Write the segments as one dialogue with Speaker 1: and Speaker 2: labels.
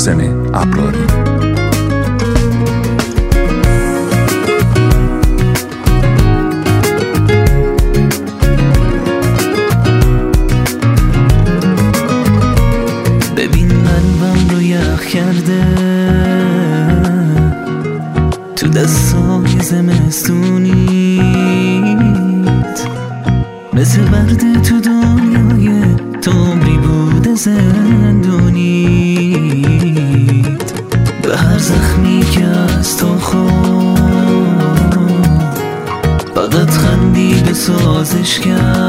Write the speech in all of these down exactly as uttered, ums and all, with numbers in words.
Speaker 1: محسن ابراری.
Speaker 2: ببین قلبم رو یخ کرده تو دستای زمستونیت، مثل برد تو دنیای تو عمری بوده زندونیت. به هر زخمی که از تو خورد فقط خندی به سازش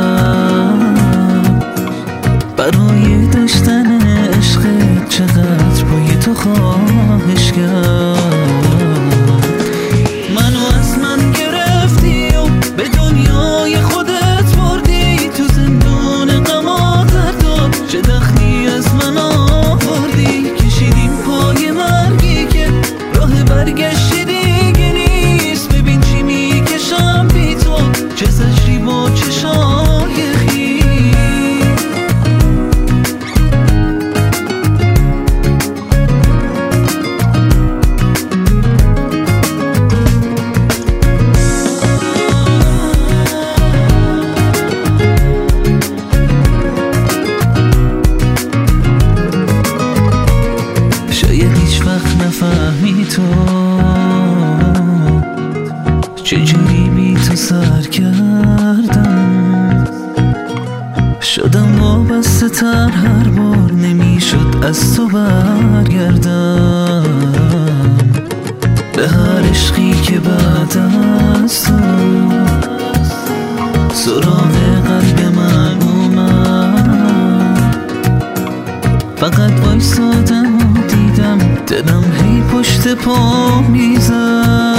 Speaker 2: کرد. برای داشتن عشقت چقدر پای تو خواهش کرد. منو از من گرفتی و به دنیای خودت بردی، تو زندون غم و دردا چه دخلی از من آوردی. کشیدیم پای مرگی که راه برگشتی دیگه نیست. ببین چی میکشم بی تو، چه زجری با چه شایخی. نفهمی تو چجوری بی تو سر کردم. شدم وابسته تر هر بار نمیشد از تو برگردم. به هر عشقی که بعد از تو سراغ قلب من اومد، فقط وایسادم و دیدم دلم هی پشت پا میزد.